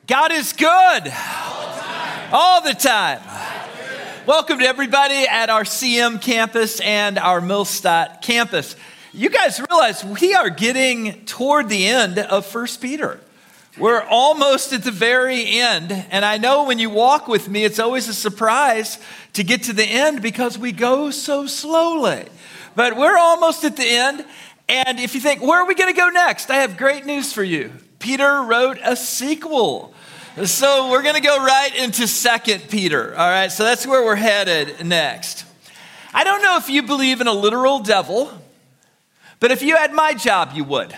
God is good all the time. Welcome to everybody at our CM campus and our Millstadt campus. You guys realize we are getting toward the end of 1 Peter. We're almost at the very end. And I know when you walk with me, it's always a surprise to get to the end because we go so slowly. But we're almost at the end. And if you think, where are we going to go next? I have great news for you. Peter wrote a sequel. So we're going to go right into 2 Peter. All right, so that's where we're headed next. I don't know if you believe in a literal devil, but if you had my job, you would.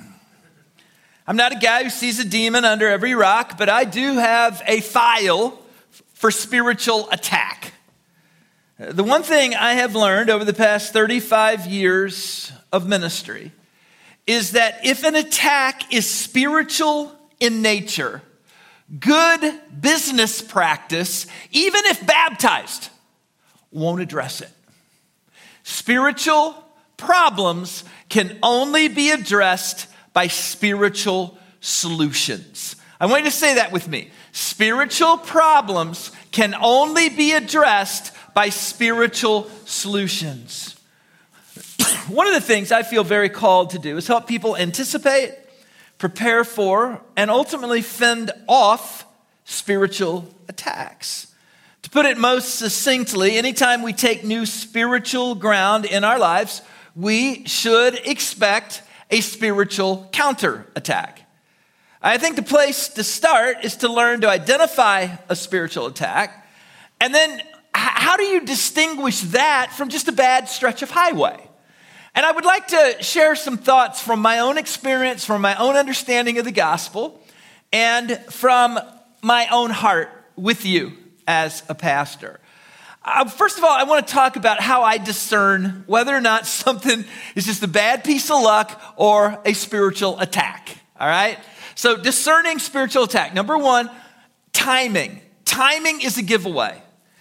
I'm not a guy who sees a demon under every rock, but I do have a file for spiritual attack. The one thing I have learned over the past 35 years of ministry is that if an attack is spiritual in nature, good business practice, even if baptized, won't address it. Spiritual problems can only be addressed by spiritual solutions. I want you to say that with me. Spiritual problems can only be addressed by spiritual solutions. One of the things I feel very called to do is help people anticipate, prepare for, and ultimately fend off spiritual attacks. To put it most succinctly, anytime we take new spiritual ground in our lives, we should expect a spiritual counterattack. I think the place to start is to learn to identify a spiritual attack, and then how do you distinguish that from just a bad stretch of highway? And I would like to share some thoughts from my own experience, from my own understanding of the gospel, and from my own heart with you as a pastor. First of all, I want to talk about how I discern whether or not something is just a bad piece of luck or a spiritual attack, all right? So discerning spiritual attack. Number one, timing. Timing is a giveaway.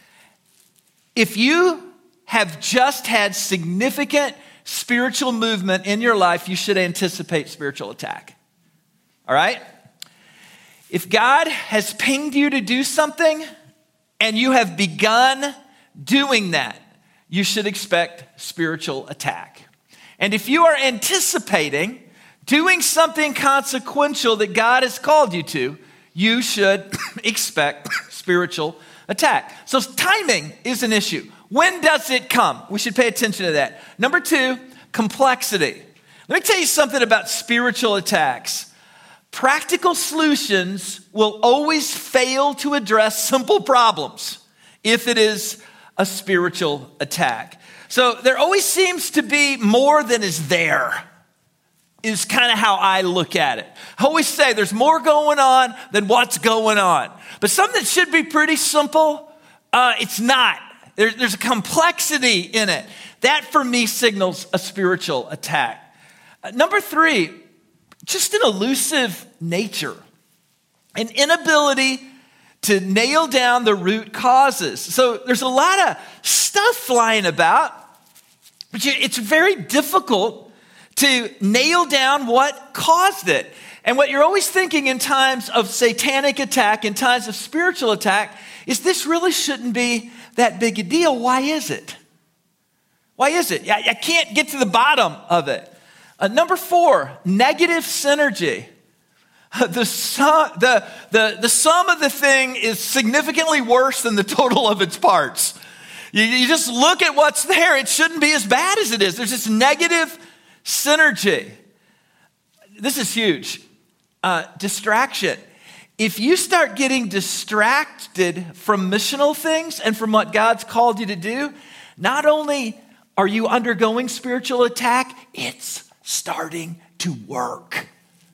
If you have just had significant spiritual movement in your life, you should anticipate spiritual attack. All right? If God has pinged you to do something and you have begun doing that, you should expect spiritual attack. And if you are anticipating doing something consequential that God has called you to, you should expect spiritual attack. So timing is an issue. When does it come? We should pay attention to that. Number two, complexity. Let me tell you something about spiritual attacks. Practical solutions will always fail to address simple problems if it is a spiritual attack. So there always seems to be more than is there, is kind of how I look at it. I always say there's more going on than what's going on. But something that should be pretty simple, it's not. There's a complexity in it. That, for me, signals a spiritual attack. Number three, just an elusive nature. An inability to nail down the root causes. So there's a lot of stuff flying about, but it's very difficult to nail down what caused it. And what you're always thinking in times of satanic attack, in times of spiritual attack, is this really shouldn't be that big a deal. Why is it? Why is it? I can't get to the bottom of it. Number four, negative synergy. The sum of the thing is significantly worse than the total of its parts. You just look at what's there. It shouldn't be as bad as it is. There's this negative synergy. This is huge. Distraction. If you start getting distracted from missional things and from what God's called you to do, not only are you undergoing spiritual attack, it's starting to work.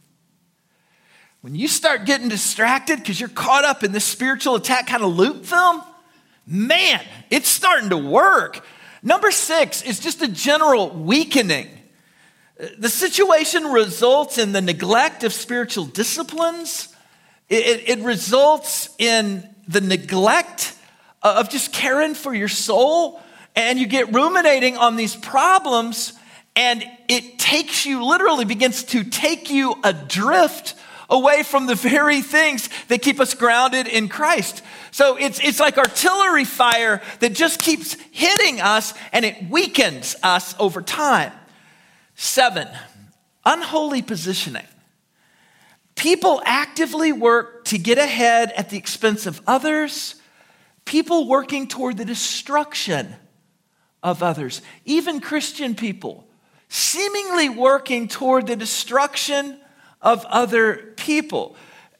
When you start getting distracted because you're caught up in this spiritual attack kind of loop film, man, it's starting to work. Number six is just a general weakening. The situation results in the neglect of spiritual disciplines. It results in the neglect of just caring for your soul, and you get ruminating on these problems, and it takes you, literally begins to take you adrift away from the very things that keep us grounded in Christ. So it's like artillery fire that just keeps hitting us and it weakens us over time. 7, unholy positioning. People actively work to get ahead at the expense of others. People working toward the destruction of others. Even Christian people seemingly working toward the destruction of other people.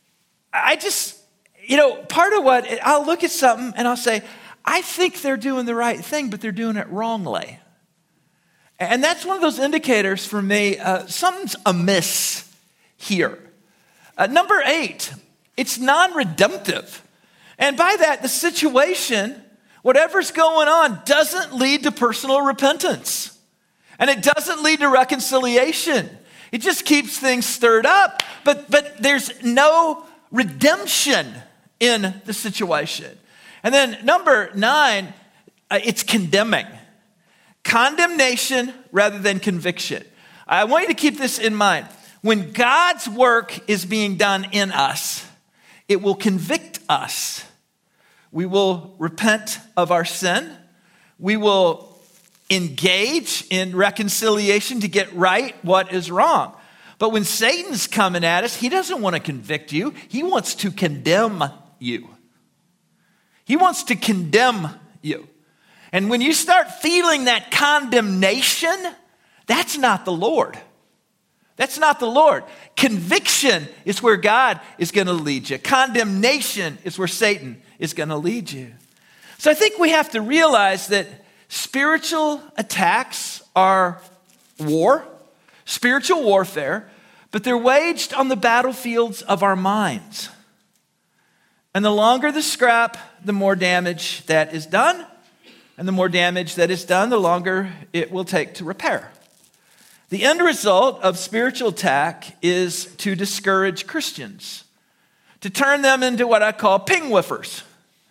Part of what, I'll look at something and I'll say, I think they're doing the right thing, but they're doing it wrongly. And that's one of those indicators for me, something's amiss here. Number 8, it's non-redemptive. And by that, the situation, whatever's going on, doesn't lead to personal repentance. And it doesn't lead to reconciliation. It just keeps things stirred up, but there's no redemption in the situation. And then number 9, it's condemning. Condemnation rather than conviction. I want you to keep this in mind. When God's work is being done in us, it will convict us. We will repent of our sin. We will engage in reconciliation to get right what is wrong. But when Satan's coming at us, he doesn't want to convict you. He wants to condemn you. He wants to condemn you. And when you start feeling that condemnation, that's not the Lord. That's not the Lord. Conviction is where God is going to lead you. Condemnation is where Satan is going to lead you. So I think we have to realize that spiritual attacks are war, spiritual warfare, but they're waged on the battlefields of our minds. And the longer the scrap, the more damage that is done. And the more damage that is done, the longer it will take to repair. The end result of spiritual attack is to discourage Christians, to turn them into what I call ping whiffers.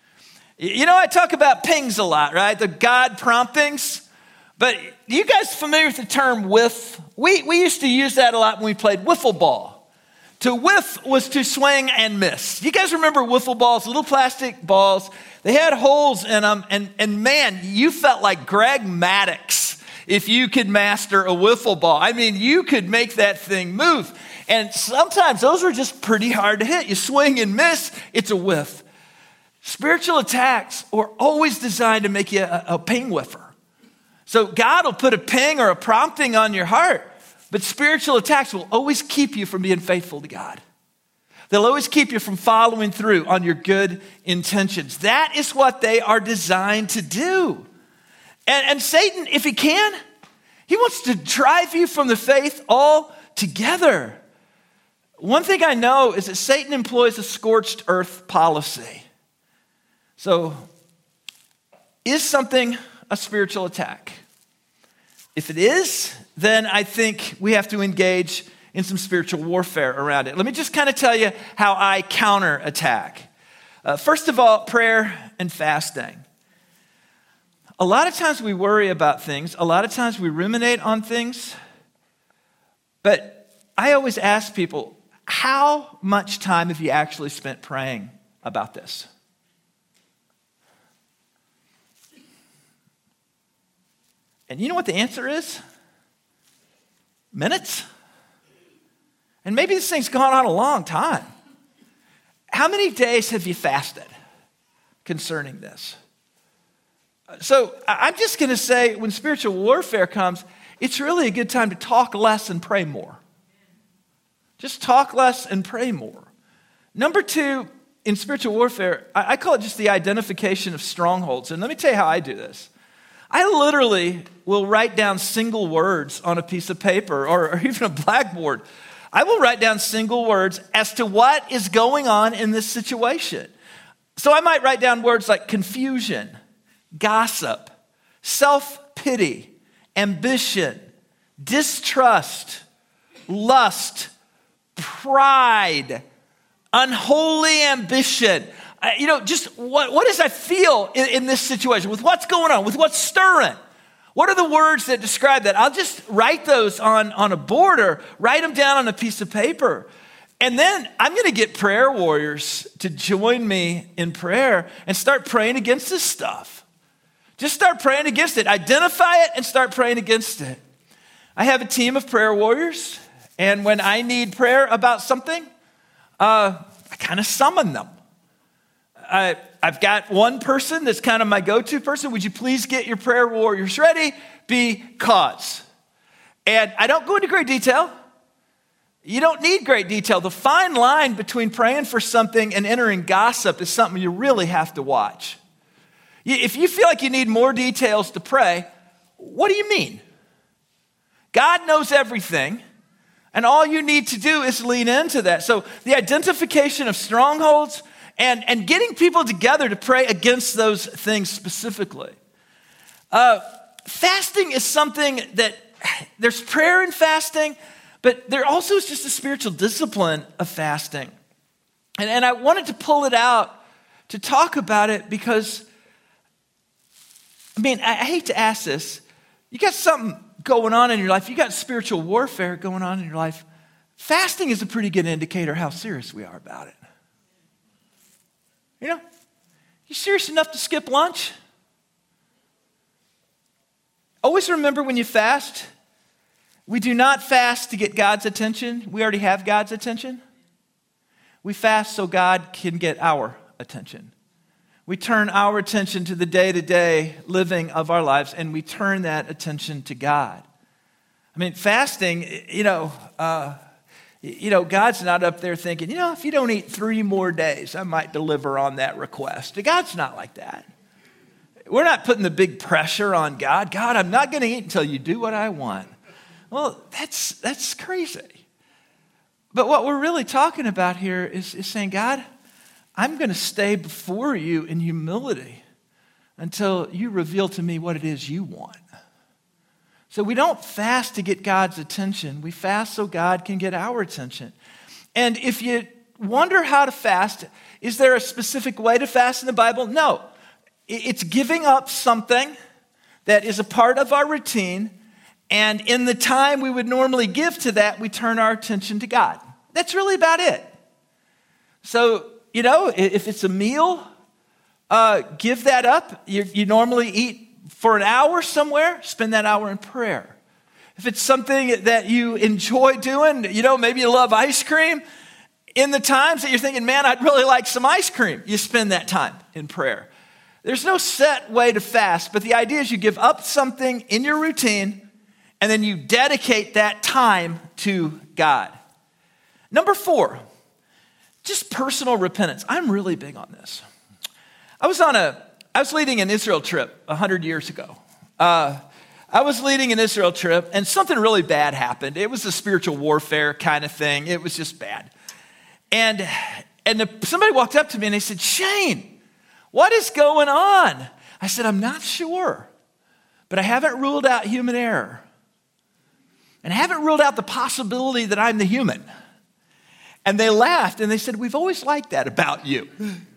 I talk about pings a lot, right? The God promptings. But are you guys familiar with the term whiff? We used to use that a lot when we played wiffle ball. To whiff was to swing and miss. You guys remember wiffle balls, little plastic balls? They had holes in them, and man, you felt like Greg Maddux if you could master a wiffle ball. I mean, you could make that thing move. And sometimes those were just pretty hard to hit. You swing and miss, it's a whiff. Spiritual attacks are always designed to make you a ping whiffer. So God will put a ping or a prompting on your heart, but spiritual attacks will always keep you from being faithful to God. They'll always keep you from following through on your good intentions. That is what they are designed to do. And Satan, if he can, he wants to drive you from the faith altogether. One thing I know is that Satan employs a scorched earth policy. So, is something a spiritual attack? If it is, then I think we have to engage in some spiritual warfare around it. Let me just kind of tell you how I counterattack. First of all, prayer and fasting. A lot of times we worry about things. A lot of times we ruminate on things. But I always ask people, how much time have you actually spent praying about this? And you know what the answer is? Minutes. And maybe this thing's gone on a long time. How many days have you fasted concerning this? So I'm just going to say when spiritual warfare comes, it's really a good time to talk less and pray more. Just talk less and pray more. Number 2, in spiritual warfare, I call it just the identification of strongholds. And let me tell you how I do this. I literally will write down single words on a piece of paper or even a blackboard. I will write down single words as to what is going on in this situation. So I might write down words like confusion, gossip, self-pity, ambition, distrust, lust, pride, unholy ambition. Just what does I feel in this situation with what's going on, with what's stirring? What are the words that describe that? I'll just write those on a board or write them down on a piece of paper. And then I'm going to get prayer warriors to join me in prayer and start praying against this stuff. Just start praying against it. Identify it and start praying against it. I have a team of prayer warriors, and when I need prayer about something, I kind of summon them. I've got one person that's kind of my go-to person. Would you please get your prayer warriors ready? Because. And I don't go into great detail. You don't need great detail. The fine line between praying for something and entering gossip is something you really have to watch. If you feel like you need more details to pray, what do you mean? God knows everything, and all you need to do is lean into that. So the identification of strongholds and getting people together to pray against those things specifically. Fasting is something that there's prayer in fasting, but there also is just a spiritual discipline of fasting. And I wanted to pull it out to talk about it because, I hate to ask this. You got something going on in your life. You got spiritual warfare going on in your life. Fasting is a pretty good indicator how serious we are about it. You serious enough to skip lunch? Always remember when you fast, we do not fast to get God's attention. We already have God's attention. We fast so God can get our attention. We turn our attention to the day-to-day living of our lives, and we turn that attention to God. Fasting, God's not up there thinking, if you don't eat 3 more days, I might deliver on that request. God's not like that. We're not putting the big pressure on God. God, I'm not going to eat until you do what I want. Well, that's crazy. But what we're really talking about here is saying, God, I'm going to stay before you in humility until you reveal to me what it is you want. So we don't fast to get God's attention. We fast so God can get our attention. And if you wonder how to fast, is there a specific way to fast in the Bible? No. It's giving up something that is a part of our routine, and in the time we would normally give to that, we turn our attention to God. That's really about it. So, if it's a meal, give that up. You normally eat for an hour somewhere, spend that hour in prayer. If it's something that you enjoy doing, maybe you love ice cream, in the times that you're thinking, man, I'd really like some ice cream, you spend that time in prayer. There's no set way to fast, but the idea is you give up something in your routine and then you dedicate that time to God. Number 4, just personal repentance. I'm really big on this. I was leading an Israel trip 100 years ago. I was leading an Israel trip and something really bad happened. It was a spiritual warfare kind of thing. It was just bad. And somebody walked up to me and they said, Shane, what is going on? I said, I'm not sure, but I haven't ruled out human error. And I haven't ruled out the possibility that I'm the human. And they laughed and they said, we've always liked that about you.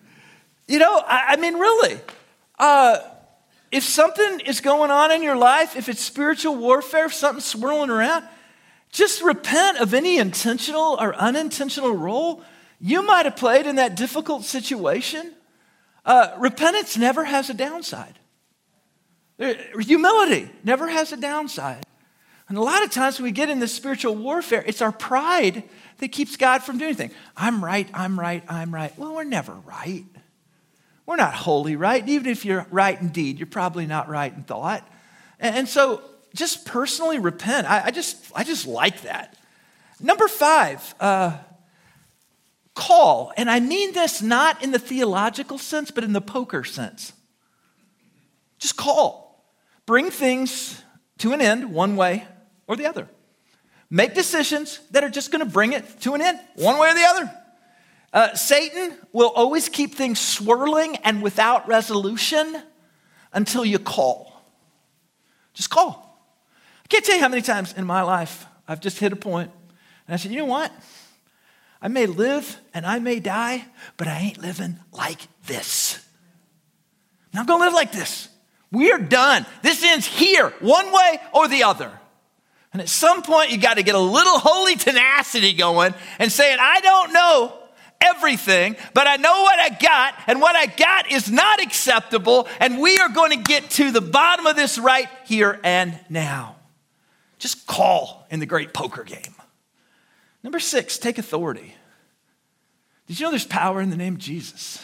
Really. If something is going on in your life, if it's spiritual warfare, if something's swirling around, just repent of any intentional or unintentional role you might have played in that difficult situation. Repentance never has a downside. Humility never has a downside. And a lot of times when we get in this spiritual warfare, it's our pride that keeps God from doing anything. I'm right. Well, we're never right. We're not wholly right. Even if you're right in deed, you're probably not right in thought. And so just personally repent. I just like that. Number 5, call. And I mean this not in the theological sense, but in the poker sense. Just call. Bring things to an end one way or the other. Make decisions that are just going to bring it to an end one way or the other. Satan will always keep things swirling and without resolution until you call. Just call. I can't tell you how many times in my life I've just hit a point and I said, you know what? I may live and I may die, but I ain't living like this. I'm not going to live like this. We are done. This ends here, one way or the other. And at some point, you got to get a little holy tenacity going and saying, I don't know everything, but I know what I got, and what I got is not acceptable, and we are going to get to the bottom of this right here and now. Just call in the great poker game. Number 6, take authority. Did you know there's power in the name of Jesus?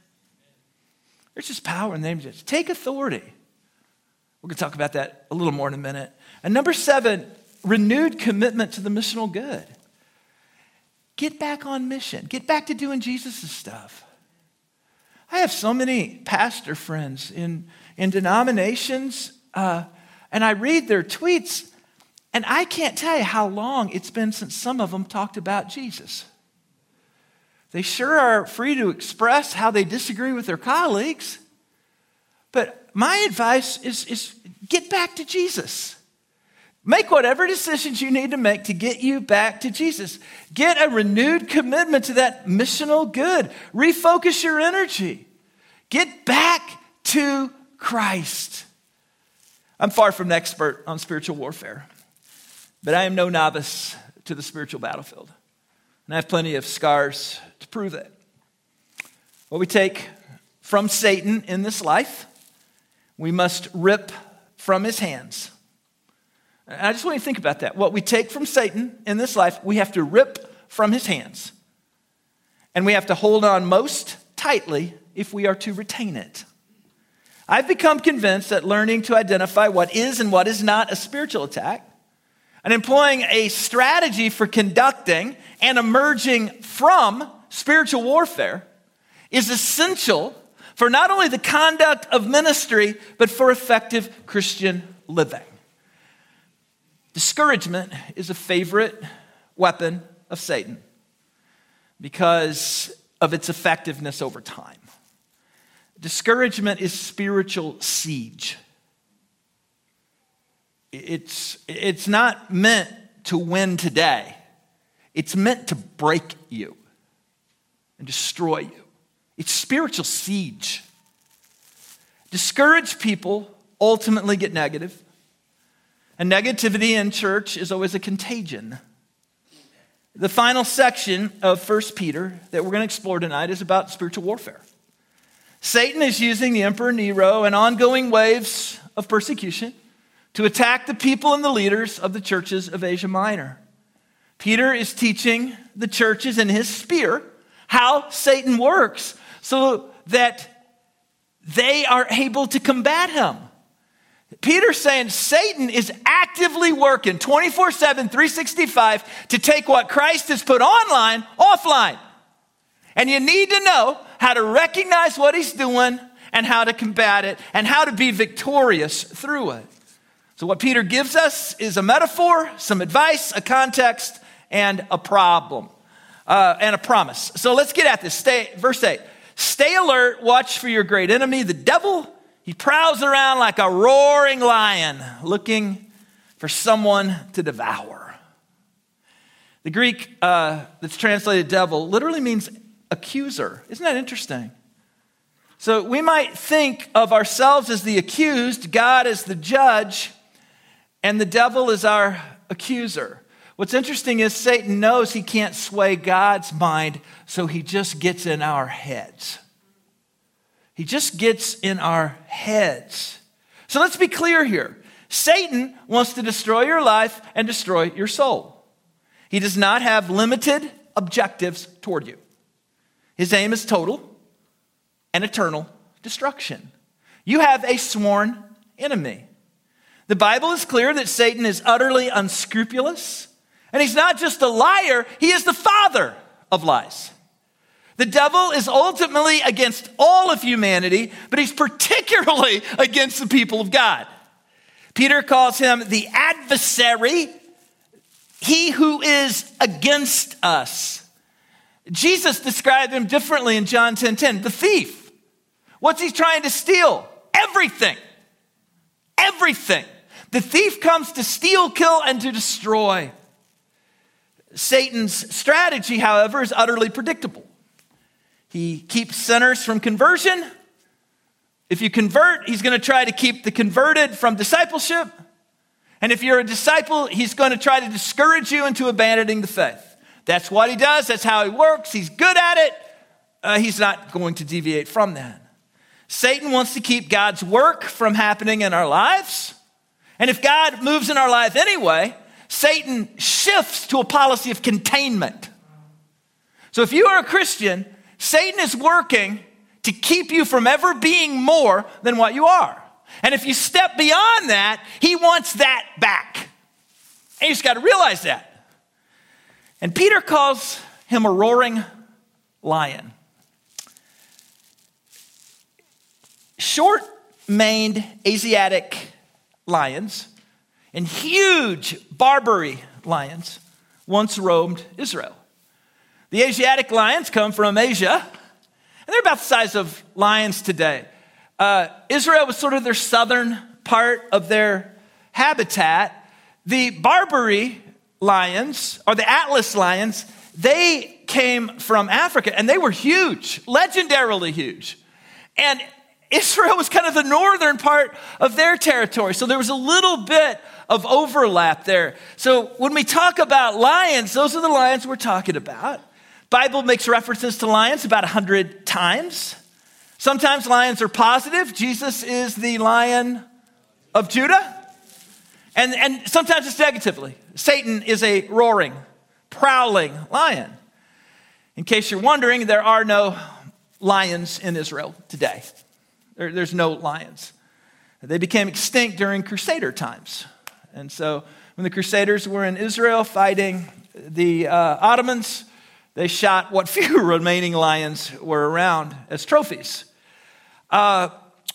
There's just power in the name of Jesus. Take authority. We're going to talk about that a little more in a minute. And number 7, renewed commitment to the missional good. Get back on mission. Get back to doing Jesus' stuff. I have so many pastor friends in denominations, and I read their tweets, and I can't tell you how long it's been since some of them talked about Jesus. They sure are free to express how they disagree with their colleagues, but my advice is get back to Jesus. Make whatever decisions you need to make to get you back to Jesus. Get a renewed commitment to that missional good. Refocus your energy. Get back to Christ. I'm far from an expert on spiritual warfare, but I am no novice to the spiritual battlefield. And I have plenty of scars to prove it. What we take from Satan in this life, we must rip from his hands. And I just want you to think about that. What we take from Satan in this life, we have to rip from his hands. And we have to hold on most tightly if we are to retain it. I've become convinced that learning to identify what is and what is not a spiritual attack, and employing a strategy for conducting and emerging from spiritual warfare is essential for not only the conduct of ministry, but for effective Christian living. Discouragement is a favorite weapon of Satan because of its effectiveness over time. Discouragement is spiritual siege. It's not meant to win today. It's meant to break you and destroy you. It's spiritual siege. Discouraged people ultimately get negative. And negativity in church is always a contagion. The final section of 1 Peter that we're going to explore tonight is about spiritual warfare. Satan is using the Emperor Nero and ongoing waves of persecution to attack the people and the leaders of the churches of Asia Minor. Peter is teaching the churches in his sphere how Satan works so that they are able to combat him. Peter's saying Satan is actively working 24/7, 365 to take what Christ has put online, offline. And you need to know how to recognize what he's doing and how to combat it and how to be victorious through it. So what Peter gives us is a metaphor, some advice, a context, and a problem, and a promise. So let's get at this. Verse 8, stay alert, watch for your great enemy, the devil. He prowls around like a roaring lion, looking for someone to devour. The Greek that's translated devil literally means accuser. Isn't that interesting? So we might think of ourselves as the accused, God as the judge, and the devil is our accuser. What's interesting is Satan knows he can't sway God's mind, so he just gets in our heads. He just gets in our heads. So let's be clear here. Satan wants to destroy your life and destroy your soul. He does not have limited objectives toward you. His aim is total and eternal destruction. You have a sworn enemy. The Bible is clear that Satan is utterly unscrupulous, and he's not just a liar, he is the father of lies. The devil is ultimately against all of humanity, but he's particularly against the people of God. Peter calls him the adversary, he who is against us. Jesus described him differently in John 10:10, the thief. What's he trying to steal? Everything. Everything. The thief comes to steal, kill, and to destroy. Satan's strategy, however, is utterly predictable. He keeps sinners from conversion. If you convert, he's going to try to keep the converted from discipleship. And if you're a disciple, he's going to try to discourage you into abandoning the faith. That's what he does. That's how he works. He's good at it. He's not going to deviate from that. Satan wants to keep God's work from happening in our lives. And if God moves in our life anyway, Satan shifts to a policy of containment. So if you are a Christian, Satan is working to keep you from ever being more than what you are. And if you step beyond that, he wants that back. And you just got to realize that. And Peter calls him a roaring lion. Short-maned Asiatic lions and huge Barbary lions once roamed Israel. The Asiatic lions come from Asia, and they're about the size of lions today. Israel was sort of their southern part of their habitat. The Barbary lions, or the Atlas lions, they came from Africa, and they were huge, legendarily huge. And Israel was kind of the northern part of their territory, so there was a little bit of overlap there. So when we talk about lions, those are the lions we're talking about. Bible makes references to lions about 100 times. Sometimes lions are positive. Jesus is the Lion of Judah. And sometimes it's negatively. Satan is a roaring, prowling lion. In case you're wondering, there are no lions in Israel today. There's no lions. They became extinct during Crusader times. And so when the Crusaders were in Israel fighting the Ottomans, they shot what few remaining lions were around as trophies. The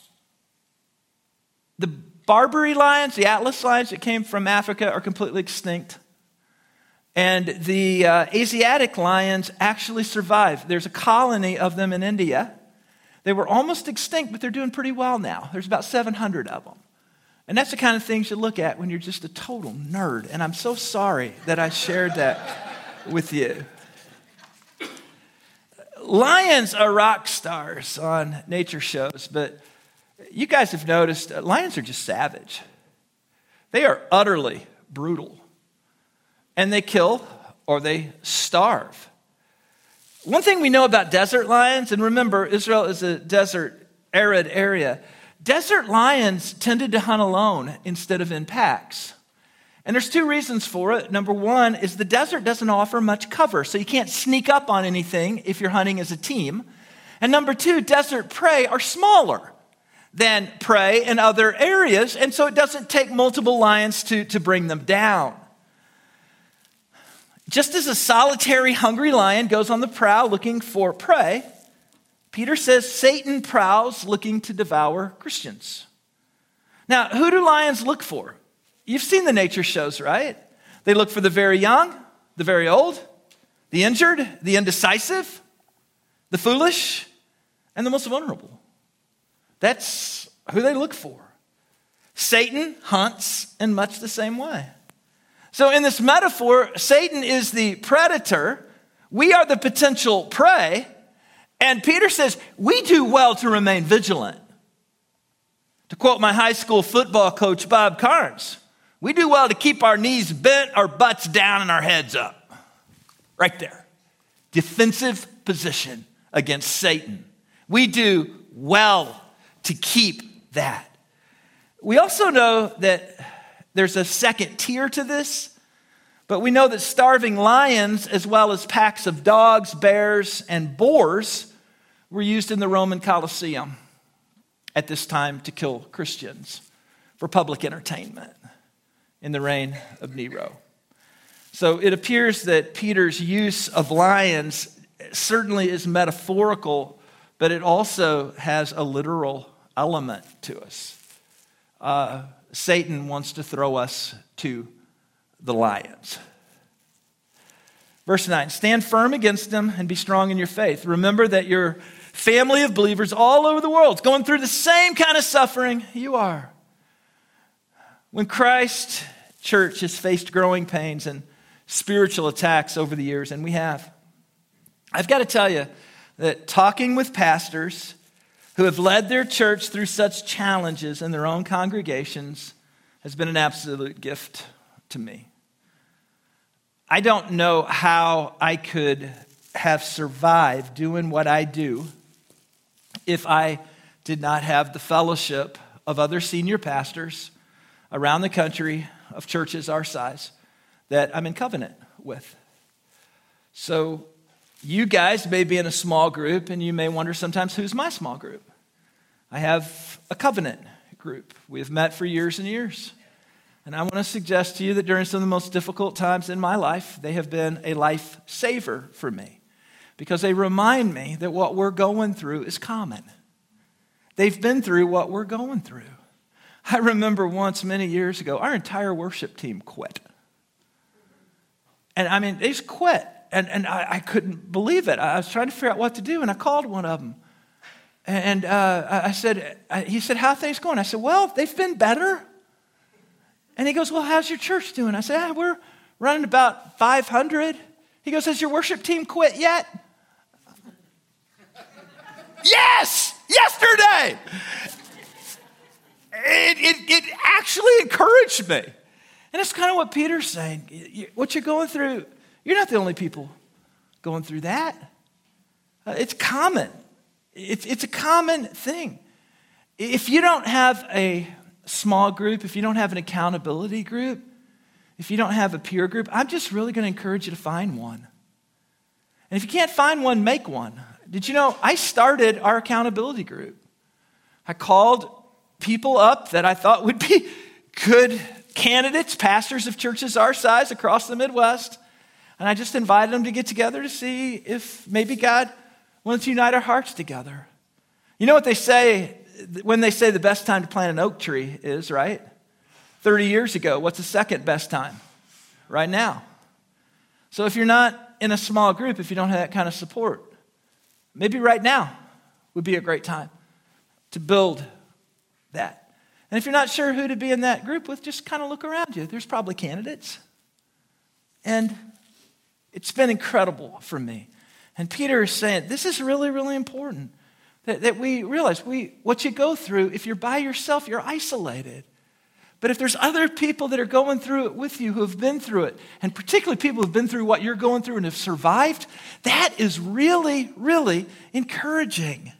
Barbary lions, the Atlas lions that came from Africa are completely extinct. And the Asiatic lions actually survived. There's a colony of them in India. They were almost extinct, but they're doing pretty well now. There's about 700 of them. And that's the kind of things you look at when you're just a total nerd. And I'm so sorry that I shared that with you. Lions are rock stars on nature shows, but you guys have noticed lions are just savage. They are utterly brutal. And they kill or they starve. One thing we know about desert lions, and remember, Israel is a desert, arid area. Desert lions tended to hunt alone instead of in packs. And there's two reasons for it. Number one is the desert doesn't offer much cover, so you can't sneak up on anything if you're hunting as a team. And number two, desert prey are smaller than prey in other areas, and so it doesn't take multiple lions to bring them down. Just as a solitary, hungry lion goes on the prowl looking for prey, Peter says Satan prowls looking to devour Christians. Now, who do lions look for? You've seen the nature shows, right? They look for the very young, the very old, the injured, the indecisive, the foolish, and the most vulnerable. That's who they look for. Satan hunts in much the same way. So in this metaphor, Satan is the predator. We are the potential prey. And Peter says, we do well to remain vigilant. To quote my high school football coach, Bob Carnes, we do well to keep our knees bent, our butts down, and our heads up. Right there. Defensive position against Satan. We do well to keep that. We also know that there's a second tier to this, but we know that starving lions, as well as packs of dogs, bears, and boars, were used in the Roman Colosseum at this time to kill Christians for public entertainment in the reign of Nero. So it appears that Peter's use of lions certainly is metaphorical, but it also has a literal element to us. Satan wants to throw us to the lions. Verse 9, stand firm against them and be strong in your faith. Remember that your family of believers all over the world is going through the same kind of suffering you are. When Christ Church has faced growing pains and spiritual attacks over the years, and we have, I've got to tell you that talking with pastors who have led their church through such challenges in their own congregations has been an absolute gift to me. I don't know how I could have survived doing what I do if I did not have the fellowship of other senior pastors around the country of churches our size that I'm in covenant with. So you guys may be in a small group, and you may wonder sometimes, who's my small group? I have a covenant group. We have met for years and years. And I want to suggest to you that during some of the most difficult times in my life, they have been a lifesaver for me because they remind me that what we're going through is common. They've been through what we're going through. I remember once many years ago, our entire worship team quit. And I mean, they just quit. And I couldn't believe it. I was trying to figure out what to do, and I called one of them. And he said, how are things going? I said, well, they've been better. And he goes, well, how's your church doing? I said, we're running about 500. He goes, has your worship team quit yet? Yes, yesterday. It actually encouraged me. And that's kind of what Peter's saying. What you're going through, you're not the only people going through that. It's common. It's a common thing. If you don't have a small group, if you don't have an accountability group, if you don't have a peer group, I'm just really going to encourage you to find one. And if you can't find one, make one. Did you know I started our accountability group? I called people up that I thought would be good candidates, pastors of churches our size across the Midwest, and I just invited them to get together to see if maybe God wanted to unite our hearts together. You know what they say when they say the best time to plant an oak tree is, right? 30 years ago. What's the second best time? Right now. So if you're not in a small group, if you don't have that kind of support, maybe right now would be a great time to build that. And if you're not sure who to be in that group with, just kind of look around you. There's probably candidates. And it's been incredible for me. And Peter is saying, this is really, really important. That we realize what you go through, if you're by yourself, you're isolated. But if there's other people that are going through it with you who have been through it, and particularly people who've been through what you're going through and have survived, that is really, really encouraging.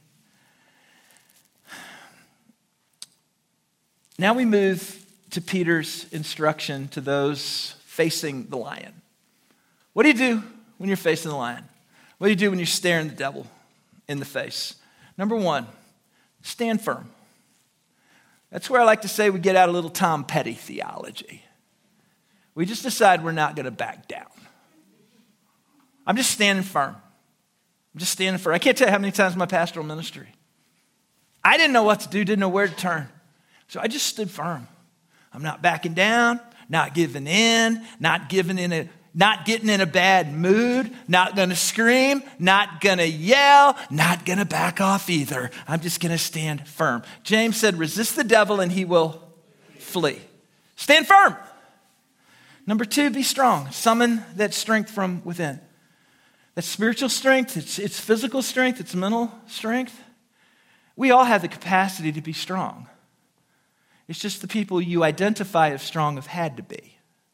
Now we move to Peter's instruction to those facing the lion. What do you do when you're facing the lion? What do you do when you're staring the devil in the face? Number one, stand firm. That's where I like to say we get out a little Tom Petty theology. We just decide we're not going to back down. I'm just standing firm. I'm just standing firm. I can't tell you how many times in my pastoral ministry I didn't know what to do, didn't know where to turn. So I just stood firm. I'm not backing down, not giving in, not getting in a bad mood, not going to scream, not going to yell, not going to back off either. I'm just going to stand firm. James said, resist the devil and he will flee. Stand firm. Number two, be strong. Summon that strength from within. That's spiritual strength, it's physical strength, it's mental strength. We all have the capacity to be strong. It's just the people you identify as strong have had to be.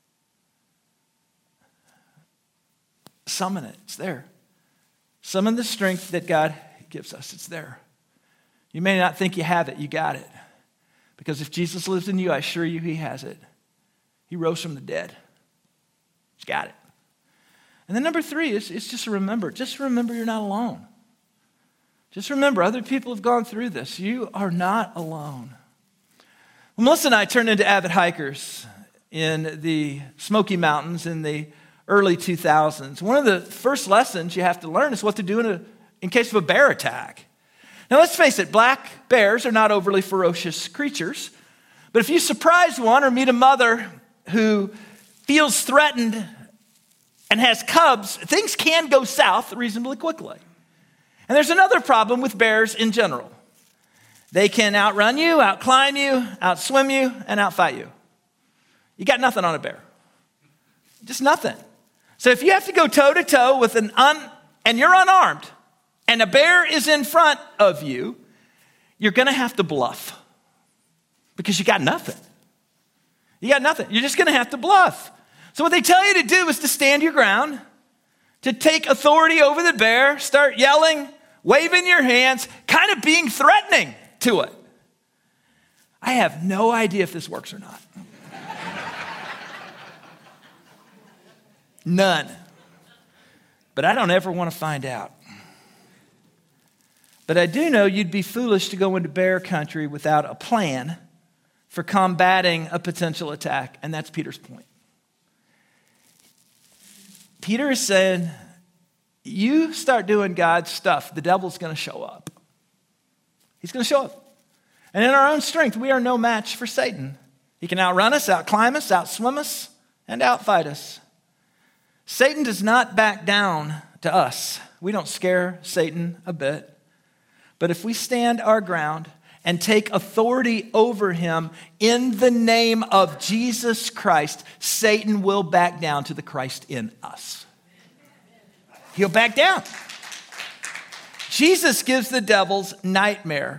Summon it. It's there. Summon the strength that God gives us. It's there. You may not think you have it. You got it. Because if Jesus lives in you, I assure you he has it. He rose from the dead. He's got it. And then number three is just remember. Just remember you're not alone. Just remember other people have gone through this. You are not alone. Well, Melissa and I turned into avid hikers in the Smoky Mountains in the early 2000s. One of the first lessons you have to learn is what to do in case of a bear attack. Now, let's face it, black bears are not overly ferocious creatures. But if you surprise one or meet a mother who feels threatened and has cubs, things can go south reasonably quickly. And there's another problem with bears in general. They can outrun you, outclimb you, outswim you, and outfight you. You got nothing on a bear. Just nothing. So if you have to go toe-to-toe with and you're unarmed, and a bear is in front of you, you're going to have to bluff because you got nothing. You got nothing. You're just going to have to bluff. So what they tell you to do is to stand your ground, to take authority over the bear, start yelling, waving your hands, kind of being threatening to it. I have no idea if this works or not. None. But I don't ever want to find out. But I do know you'd be foolish to go into bear country without a plan for combating a potential attack. And that's Peter's point. Peter is saying, you start doing God's stuff, the devil's going to show up. He's going to show up. And in our own strength, we are no match for Satan. He can outrun us, outclimb us, outswim us, and outfight us. Satan does not back down to us. We don't scare Satan a bit. But if we stand our ground and take authority over him in the name of Jesus Christ, Satan will back down to the Christ in us. He'll back down. Jesus gives the devil nightmares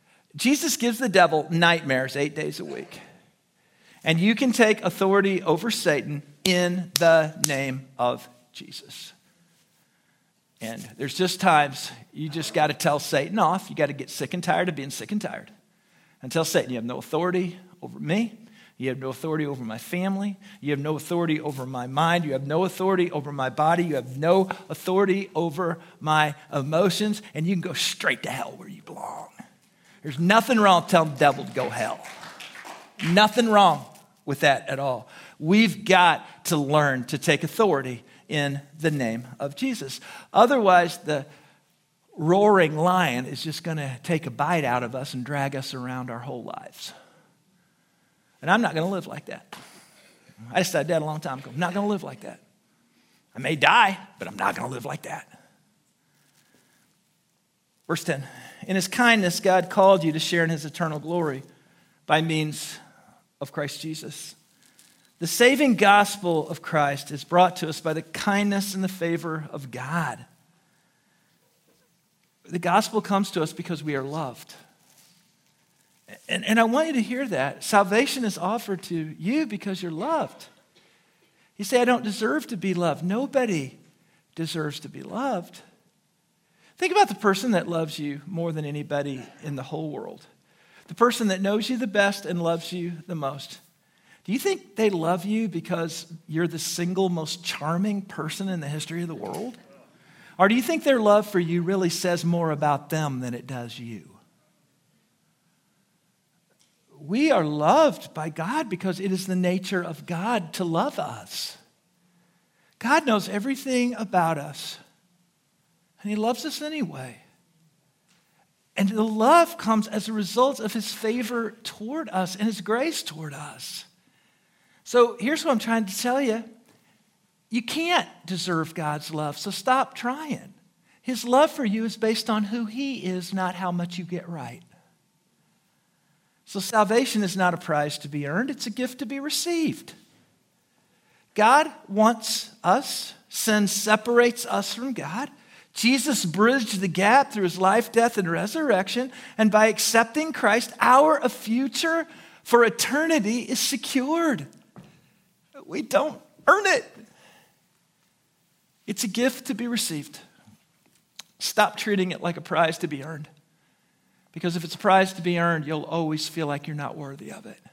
8 days a week. And you can take authority over Satan in the name of Jesus. And there's just times you just got to tell Satan off. You got to get sick and tired of being sick and tired. And tell Satan, you have no authority over me. You have no authority over my family. You have no authority over my mind. You have no authority over my body. You have no authority over my emotions. And you can go straight to hell where you belong. There's nothing wrong with telling the devil to go hell. Nothing wrong with that at all. We've got to learn to take authority in the name of Jesus. Otherwise, the roaring lion is just going to take a bite out of us and drag us around our whole lives. And I'm not going to live like that. I decided that a long time ago. I'm not going to live like that. I may die, but I'm not going to live like that. Verse 10, in his kindness, God called you to share in his eternal glory by means of Christ Jesus. The saving gospel of Christ is brought to us by the kindness and the favor of God. The gospel comes to us because we are loved. And I want you to hear that. Salvation is offered to you because you're loved. You say, I don't deserve to be loved. Nobody deserves to be loved. Think about the person that loves you more than anybody in the whole world. The person that knows you the best and loves you the most. Do you think they love you because you're the single most charming person in the history of the world? Or do you think their love for you really says more about them than it does you? We are loved by God because it is the nature of God to love us. God knows everything about us, and he loves us anyway. And the love comes as a result of his favor toward us and his grace toward us. So here's what I'm trying to tell you. You can't deserve God's love, so stop trying. His love for you is based on who he is, not how much you get right. So salvation is not a prize to be earned, it's a gift to be received. God wants us. Sin separates us from God. Jesus bridged the gap through his life, death, and resurrection. And by accepting Christ, our future for eternity is secured. We don't earn it. It's a gift to be received. Stop treating it like a prize to be earned. Because if it's a prize to be earned, you'll always feel like you're not worthy of it.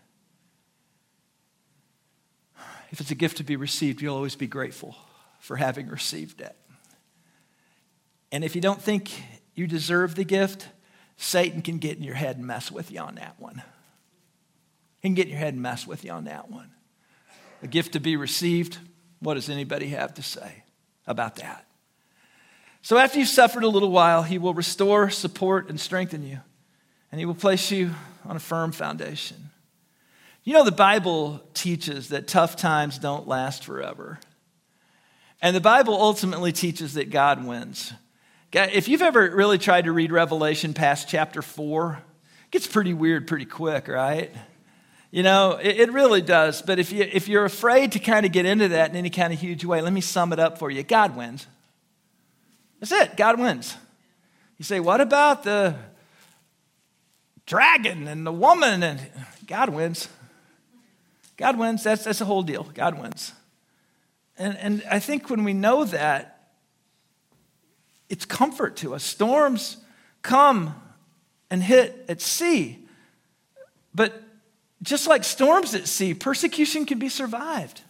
If it's a gift to be received, you'll always be grateful for having received it. And if you don't think you deserve the gift, Satan can get in your head and mess with you on that one. He can get in your head and mess with you on that one. A gift to be received, what does anybody have to say about that? So after you've suffered a little while, he will restore, support, and strengthen you. And he will place you on a firm foundation. You know, the Bible teaches that tough times don't last forever. And the Bible ultimately teaches that God wins. If you've ever really tried to read Revelation past chapter 4, it gets pretty weird pretty quick, right? You know, it really does. But if you're afraid to kind of get into that in any kind of huge way, let me sum it up for you. God wins. That's it. God wins. You say, what about the dragon and the woman? And God wins. God wins. That's the whole deal. God wins. And I think when we know that, it's comfort to us. Storms come and hit at sea. But just like storms at sea, persecution can be survived.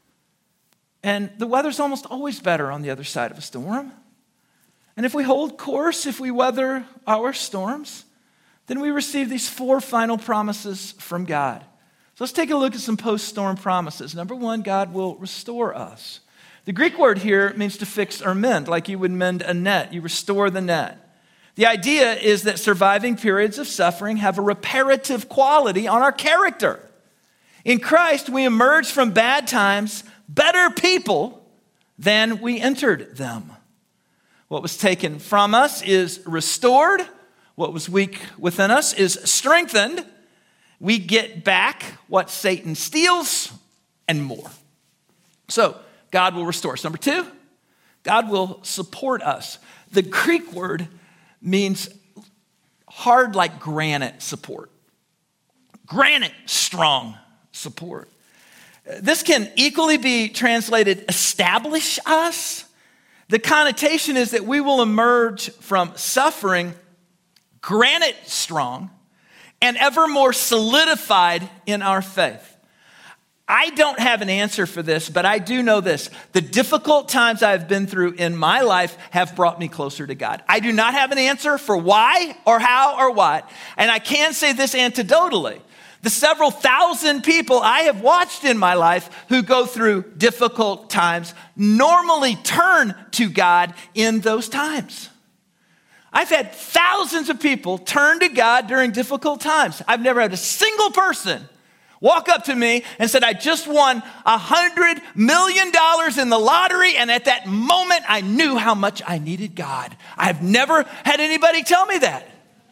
And the weather's almost always better on the other side of a storm. And if we hold course, if we weather our storms, then we receive these 4 final promises from God. So let's take a look at some post-storm promises. Number 1, God will restore us. The Greek word here means to fix or mend, like you would mend a net. You restore the net. The idea is that surviving periods of suffering have a reparative quality on our character. In Christ, we emerge from bad times better people than we entered them. What was taken from us is restored. What was weak within us is strengthened. We get back what Satan steals and more. So, God will restore us. Number 2, God will support us. The Greek word means hard like granite support. Granite strong support. This can equally be translated establish us. The connotation is that we will emerge from suffering granite strong and ever more solidified in our faith. I don't have an answer for this, but I do know this. The difficult times I've been through in my life have brought me closer to God. I do not have an answer for why or how or what, and I can say this anecdotally. The several thousand people I have watched in my life who go through difficult times normally turn to God in those times. I've had thousands of people turn to God during difficult times. I've never had a single person walk up to me and said, I just won $100 million in the lottery, and at that moment I knew how much I needed God. I've never had anybody tell me that.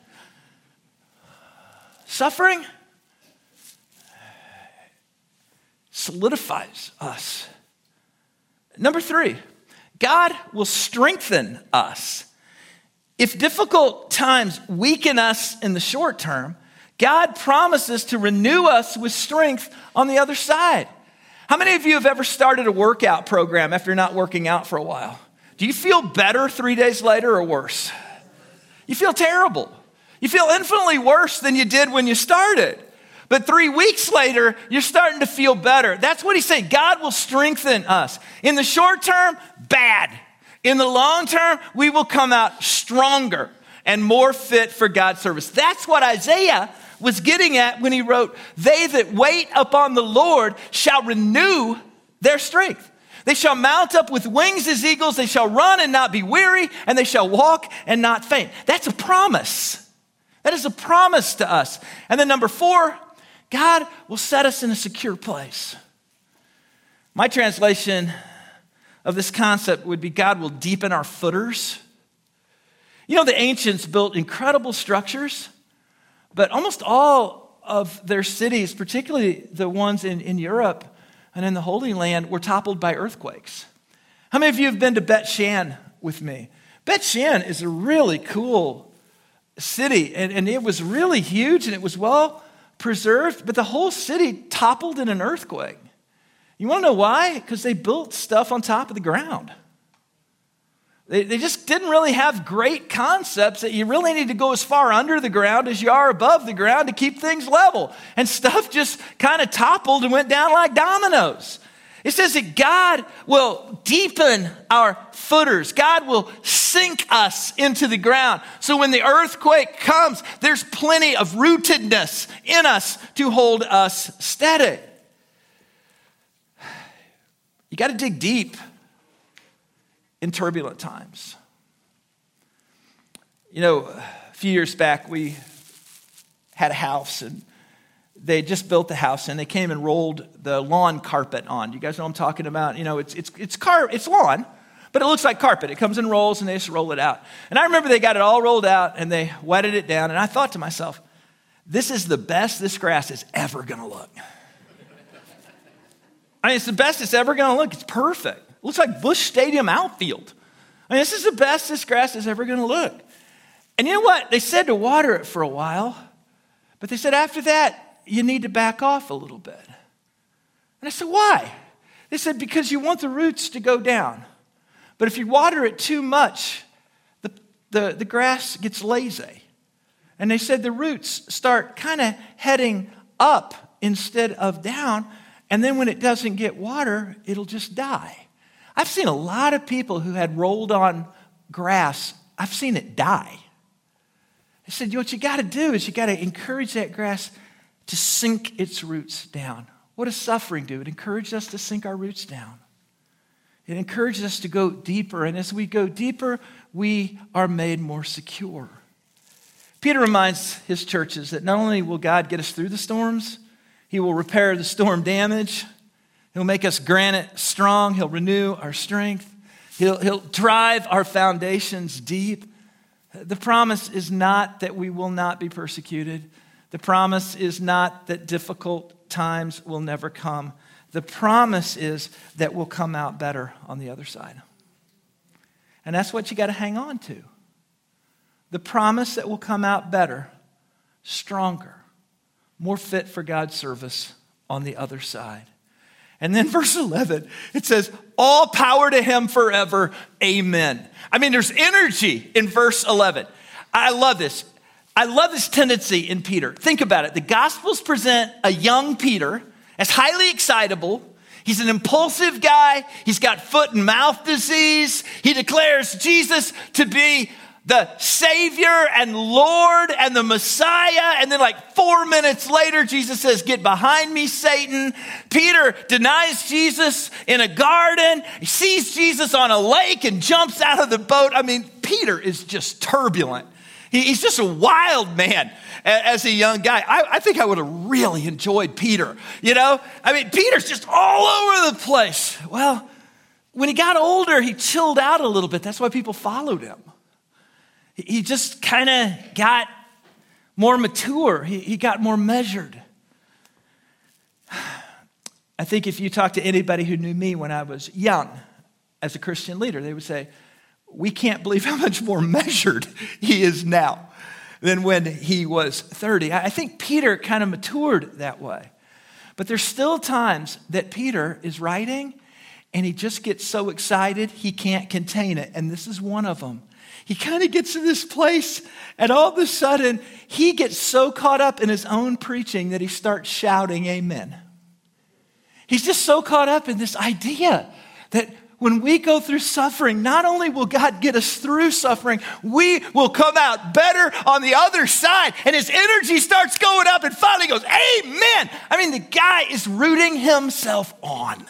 Suffering solidifies us. Number 3, God will strengthen us. If difficult times weaken us in the short term, God promises to renew us with strength on the other side. How many of you have ever started a workout program after not working out for a while? Do you feel better 3 days later or worse? You feel terrible. You feel infinitely worse than you did when you started. But 3 weeks later, you're starting to feel better. That's what he's saying. God will strengthen us. In the short term, bad. In the long term, we will come out stronger and more fit for God's service. That's what Isaiah was getting at when he wrote, they that wait upon the Lord shall renew their strength. They shall mount up with wings as eagles. They shall run and not be weary, and they shall walk and not faint. That's a promise. That is a promise to us. And then number 4, God will set us in a secure place. My translation of this concept would be God will deepen our footers. You know, the ancients built incredible structures, but almost all of their cities, particularly the ones in Europe and in the Holy Land, were toppled by earthquakes. How many of you have been to Bet Shan with me? Bet Shan is a really cool city, and it was really huge, and it was well preserved, but the whole city toppled in an earthquake. You want to know why? Because they built stuff on top of the ground. They just didn't really have great concepts that you really need to go as far under the ground as you are above the ground to keep things level. And stuff just kind of toppled and went down like dominoes. It says that God will deepen our footers. God will sink us into the ground. So when the earthquake comes, there's plenty of rootedness in us to hold us steady. You got to dig deep in turbulent times. You know, a few years back, we had a house, and they just built the house, and they came and rolled the lawn carpet on. You guys know what I'm talking about? You know, it's lawn, but it looks like carpet. It comes in rolls, and they just roll it out. And I remember they got it all rolled out, and they wetted it down, and I thought to myself, this is the best this grass is ever going to look. I mean, it's the best it's ever going to look. It's perfect. It looks like Busch Stadium outfield. I mean, this is the best this grass is ever going to look. And you know what? They said to water it for a while, but they said after that, you need to back off a little bit And I said, why? They said, because you want the roots to go down. But if you water it too much, the grass gets lazy. And they said the roots start kind of heading up instead of down. And then when it doesn't get water, it'll just die. I've seen a lot of people who had rolled on grass. I've seen it die. They said, what you got to do is you got to encourage that grass to sink its roots down. What does suffering do? It encourages us to sink our roots down. It encourages us to go deeper. And as we go deeper, we are made more secure. Peter reminds his churches that not only will God get us through the storms, he will repair the storm damage. He'll make us granite strong. He'll renew our strength. He'll drive our foundations deep. The promise is not that we will not be persecuted. The promise is not that difficult times will never come. The promise is that we'll come out better on the other side. And that's what you got to hang on to. The promise that we'll come out better, stronger, more fit for God's service on the other side. And then verse 11, it says, all power to him forever, amen. I mean, there's energy in verse 11. I love this. I love this tendency in Peter. Think about it. The Gospels present a young Peter as highly excitable. He's an impulsive guy. He's got foot and mouth disease. He declares Jesus to be the Savior and Lord and the Messiah. And then like 4 minutes later, Jesus says, get behind me, Satan. Peter denies Jesus in a garden. He sees Jesus on a lake and jumps out of the boat. I mean, Peter is just turbulent. He's just a wild man as a young guy. I think I would have really enjoyed Peter, you know? I mean, Peter's just all over the place. Well, when he got older, he chilled out a little bit. That's why people followed him. He just kind of got more mature. He got more measured. I think if you talk to anybody who knew me when I was young as a Christian leader, they would say, we can't believe how much more measured he is now than when he was 30. I think Peter kind of matured that way. But there's still times that Peter is writing and he just gets so excited he can't contain it. And this is one of them. He kind of gets to this place and all of a sudden he gets so caught up in his own preaching that he starts shouting amen. He's just so caught up in this idea that when we go through suffering, not only will God get us through suffering, we will come out better on the other side. And his energy starts going up and finally goes, amen. I mean, the guy is rooting himself on.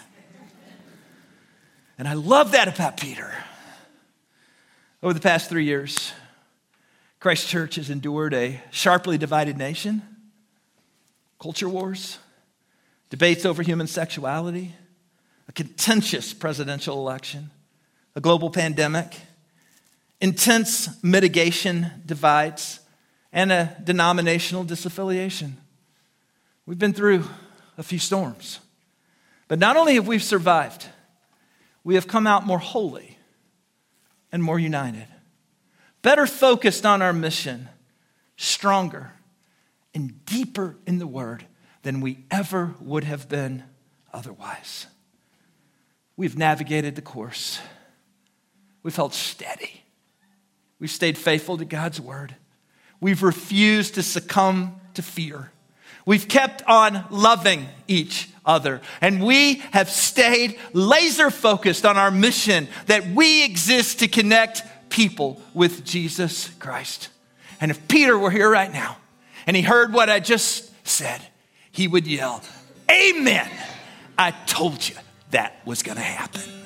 And I love that about Peter. Over the past 3 years, Christ Church has endured a sharply divided nation, culture wars, debates over human sexuality, a contentious presidential election, a global pandemic, intense mitigation divides, and a denominational disaffiliation. We've been through a few storms. But not only have we survived, we have come out more holy and more united, better focused on our mission, stronger and deeper in the Word than we ever would have been otherwise. We've navigated the course. We've held steady. We've stayed faithful to God's word. We've refused to succumb to fear. We've kept on loving each other. And we have stayed laser focused on our mission that we exist to connect people with Jesus Christ. And if Peter were here right now and he heard what I just said, he would yell, amen. I told you that was going to happen.